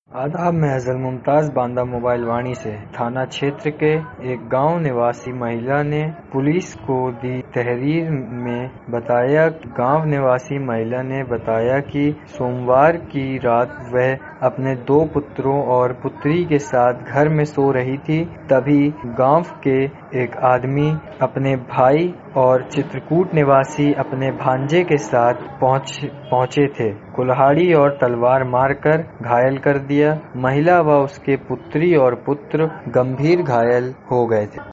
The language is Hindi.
आदाब, मैं अज़ल मुमताज़ बांदा मोबाइल वाणी से। थाना क्षेत्र के एक गांव निवासी महिला ने पुलिस को दी तहरीर में बताया। गांव निवासी महिला ने बताया कि सोमवार की रात वह अपने 2 पुत्रों और पुत्री के साथ घर में सो रही थी। तभी गांव के एक आदमी अपने भाई और चित्रकूट निवासी अपने भांजे के साथ पहुंचे थे। कुल्हाड़ी और तलवार मारकर घायल कर दिया। महिला व उसके पुत्री और पुत्र गंभीर घायल हो गए थे।